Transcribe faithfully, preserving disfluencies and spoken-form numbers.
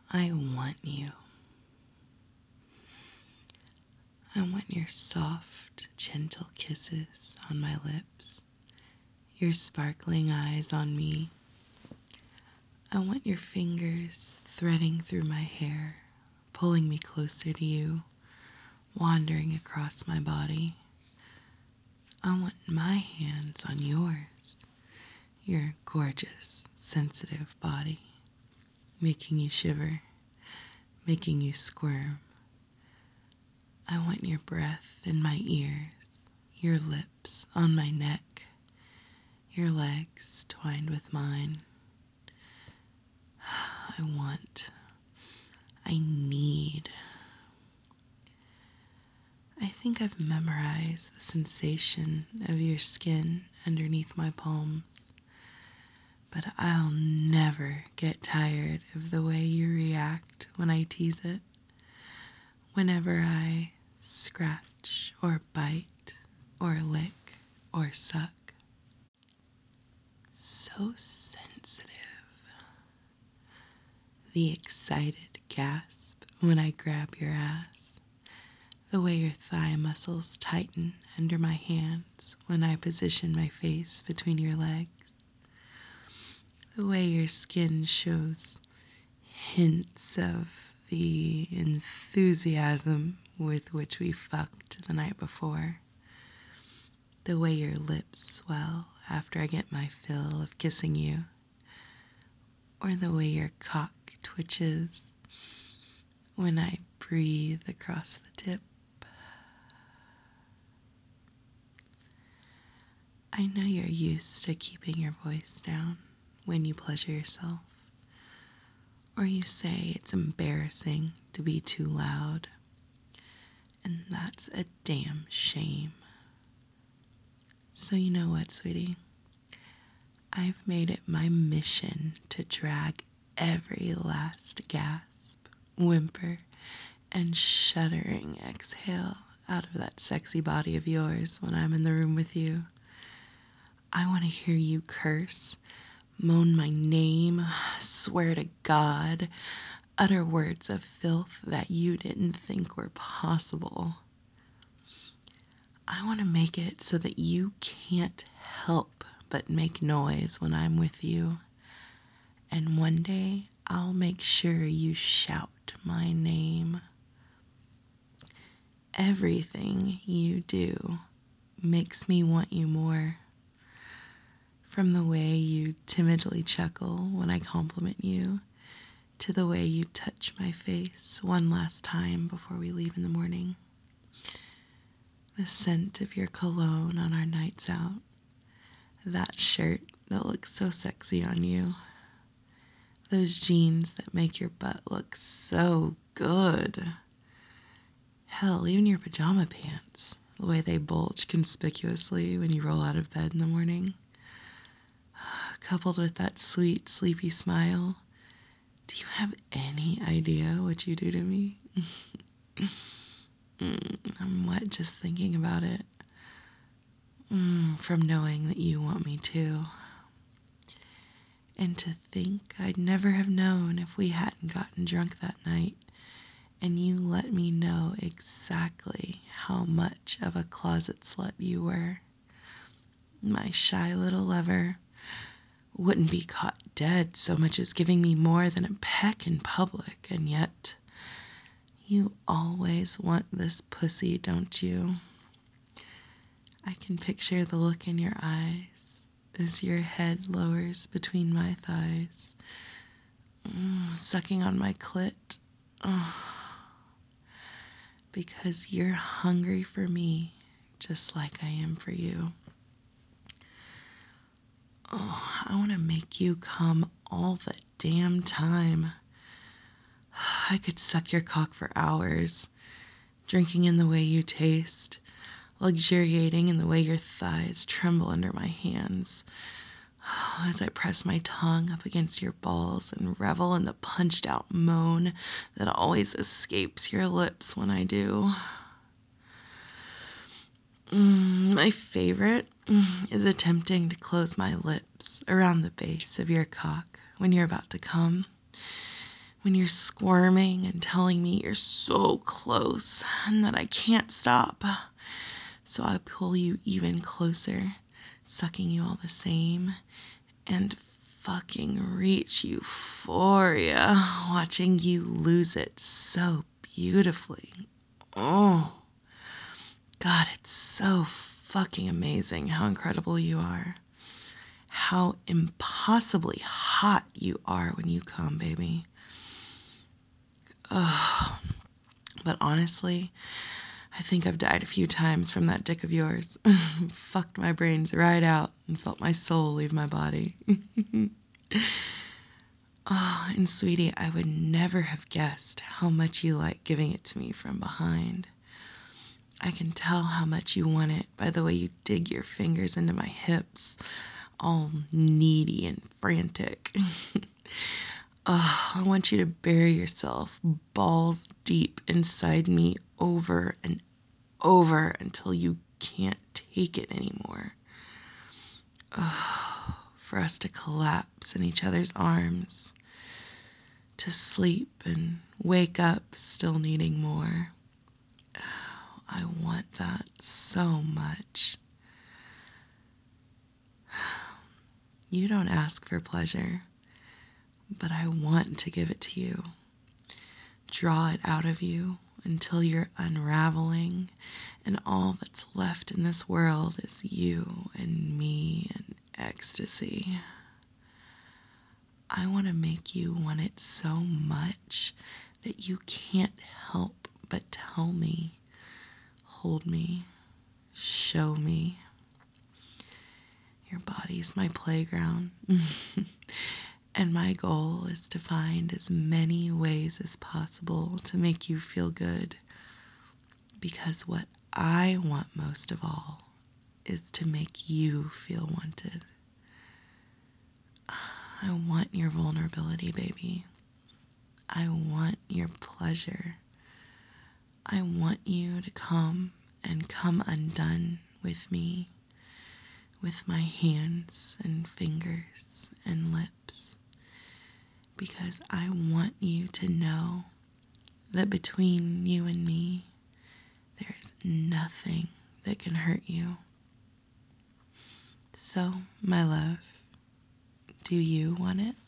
I want you. I want your soft, gentle kisses on my lips, your sparkling eyes on me. I want your fingers threading through my hair, pulling me closer to you, wandering across my body. I want my hands on yours, your gorgeous, sensitive body, making you shiver, making you squirm. I want your breath in my ears, your lips on my neck, your legs twined with mine. I want, I need. I think I've memorized the sensation of your skin underneath my palms, but I'll never get tired of the way you react when I tease it. Whenever I scratch or bite or lick or suck. So sensitive. The excited gasp when I grab your ass. The way your thigh muscles tighten under my hands when I position my face between your legs. The way your skin shows hints of the enthusiasm with which we fucked the night before. The way your lips swell after I get my fill of kissing you. Or the way your cock twitches when I breathe across the tip. I know you're used to keeping your voice down when you pleasure yourself. Or you say it's embarrassing to be too loud. And that's a damn shame. So you know what, sweetie? I've made it my mission to drag every last gasp, whimper, and shuddering exhale out of that sexy body of yours when I'm in the room with you. I want to hear you curse, moan my name, swear to God, utter words of filth that you didn't think were possible. I want to make it so that you can't help but make noise when I'm with you. And one day I'll make sure you shout my name. Everything you do makes me want you more. From the way you timidly chuckle when I compliment you, to the way you touch my face one last time before we leave in the morning. The scent of your cologne on our nights out. That shirt that looks so sexy on you. Those jeans that make your butt look so good. Hell, even your pajama pants, the way they bulge conspicuously when you roll out of bed in the morning. Coupled with that sweet, sleepy smile. Do you have any idea what you do to me? mm, I'm wet just thinking about it. Mm, from knowing that you want me to. And to think I'd never have known if we hadn't gotten drunk that night and you let me know exactly how much of a closet slut you were. My shy little lover wouldn't be caught dead so much as giving me more than a peck in public, and yet you always want this pussy, don't you? I can picture the look in your eyes as your head lowers between my thighs, mm, sucking on my clit. Oh, because you're hungry for me just like I am for you. Oh, I want to make you come all the damn time. I could suck your cock for hours, drinking in the way you taste, luxuriating in the way your thighs tremble under my hands, as I press my tongue up against your balls and revel in the punched out moan that always escapes your lips when I do. Mm, my favorite mm, is attempting to close my lips around the base of your cock when you're about to come. when you're squirming and telling me you're so close and that I can't stop. So I pull you even closer, sucking you all the same, and fucking reach euphoria, watching you lose it so beautifully. Oh, God, it's so fucking amazing how incredible you are. How impossibly hot you are when you come, baby. Ugh. But honestly, I think I've died a few times from that dick of yours. Fucked my brains right out and felt my soul leave my body. Oh, and sweetie, I would never have guessed how much you like giving it to me from behind. I can tell how much you want it by the way you dig your fingers into my hips, all needy and frantic. Oh, I want you to bury yourself balls deep inside me over and over until you can't take it anymore. Oh, for us to collapse in each other's arms, to sleep and wake up still needing more. Oh, I want that so much. You don't ask for pleasure, but I want to give it to you. Draw it out of you until you're unraveling, and all that's left in this world is you and me and ecstasy. I want to make you want it so much that you can't help but tell me, hold me, show me. Your body's my playground. And my goal is to find as many ways as possible to make you feel good. Because what I want most of all is to make you feel wanted. I want your vulnerability, baby. I want your pleasure. I want you to come and come undone with me, with my hands and fingers and lips. Because I want you to know that between you and me, there is nothing that can hurt you. So, my love, do you want it?